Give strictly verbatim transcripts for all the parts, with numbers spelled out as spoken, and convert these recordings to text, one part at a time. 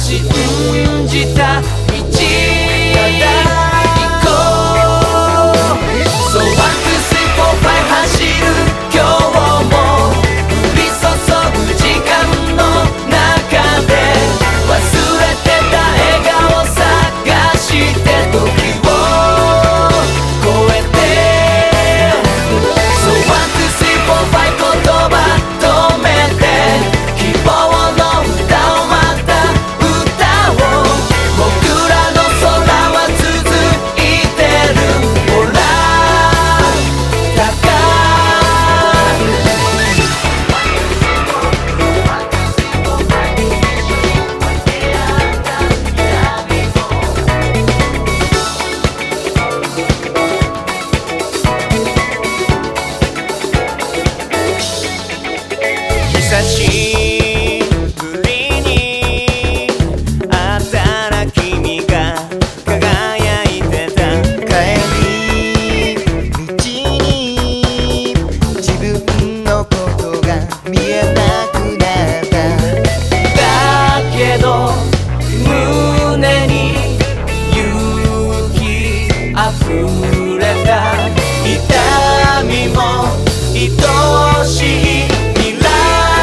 信じた道ただ行こう So one, two, three, four, five 走る今日も降り注ぐ時間の中で忘れてた笑顔探して時を超えて So one, two, three, four, five 言葉止めて希望の歌をまた歌おう僕らの空は続いてるほら高久しぶりに会ったら君が輝いてた帰り道に自分のことが見えなくなっただけど胸に勇気あふれた痛みも愛しい未来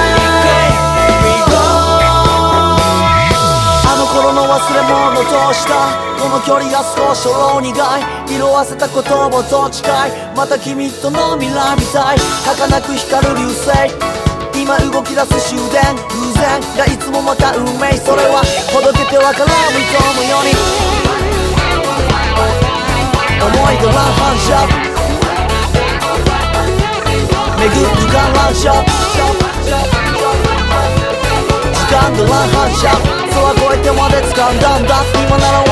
あの頃の忘れ物としたこの距離が少しほろ苦い色あせた言葉と誓いまた君との未来みたい儚く光る流星今動き出す終電偶然がいつもまた運命それはほどけてわからん認むように思いが乱反射巡る観覧車時間が乱反射空越えてまで掴んだんだ今なら